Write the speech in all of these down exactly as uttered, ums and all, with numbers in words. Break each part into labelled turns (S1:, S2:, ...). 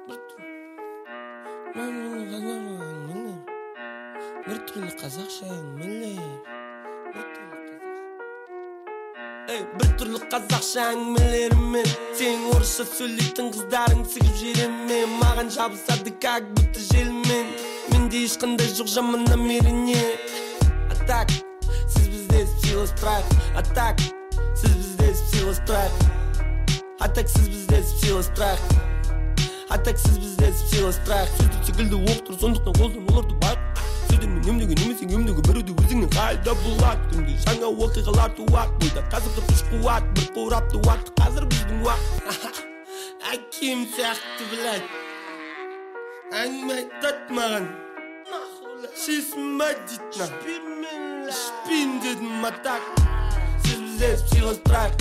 S1: Bir türlü Қазақша әңгімелер. Ey, bir türlü Қазақша әңгімелерімен сен орысша сөйлейтін қыздарың сігіп жеремен маған жабысады как будто желмен менде ешқандай жоқ жаман намерение. А так сіз бізде сила страх. А так сіз бізде сила страх. А так сіз бізде сила страх. А так сіз бізде сила страх. Сөзді секілді оқытыр, сондықтан қолдан оларды байқ. Сөздермен емдегі немесең емдегі біреуді өзіңнен қайда болады. Күнде жаңа оқиғалар туады бойда. Қазір бір күш қуат, бір қорапты уақыт. Қазір біздің уақыт. Әкем сияқты біләд. Әңгіме айтады маған. Шешім әдетна. Шпин дедім атак. Сіз бізде сила страх.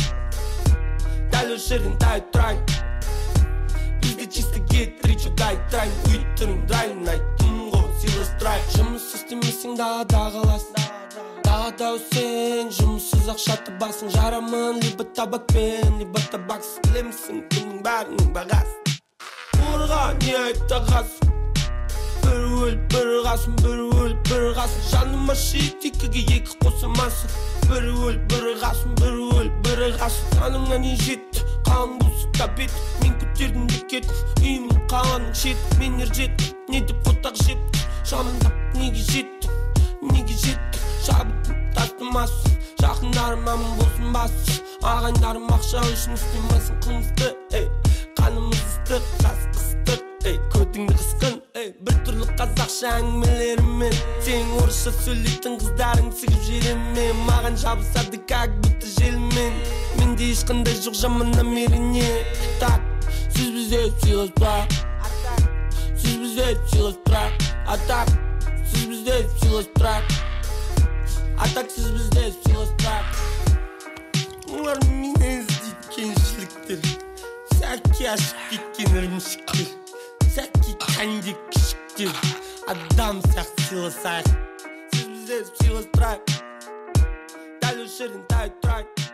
S1: Дәл осы жерден тайып тұрайын. Бізге чисто кетірейші қайтайын. Үйттірін дайын айттым ғой сила страх. Жұмыс істемесең дағада қаласың. Дағада өсең жұмыссыз ақша табасың. Жарамын либо табакпен, либо табақсыз. Білемісің күннің бәрінің бағасын. Орға не айтағасың. Bir өліп бір қасын, бір өліп бір қасын. Жаныма шейт екіге екі қосылмасын. Bir өліп бір қасын, бір өліп бір қасын. Саныңа не жетті, қан бұлсы табет. Мен көтердім де кеттім, үйімнің қаланың шет. Мен ержеттім, не деп қотақ жеп. Жамандап неге жеттім, неге жеттім. Шабытым тастымасын, жақындарым аман болсын бассын. Ағайындарым ақша үшін істемасын қылмысты. Қанымыз ыстық, жас қыстық, көтіңді қысқын. Bir türlü Қазақша әңгімелерімен сен орысша сөйлейтін қыздарың сігіп жеремен маған жабысады как будто желмен менде ешқандай жоқ жаман намерение. Так сіз бізде сила страх. Сіз бізде сила страх. А так сіз бізде сила страх. А так сіз бізде сила страх. Олар менен іздейді кеншіліктер. Сәке ашып кеткен ірімшіктер. Сәке қанде күшіктер. Адам сияқты сыйласайық. Сіз бізде сыйластырайық. Дәл осы жерден тайып тұрайық.